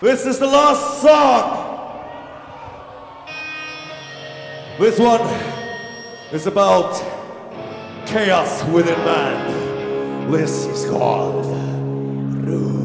This is the last song. This one is about chaos within man. This is called Rude.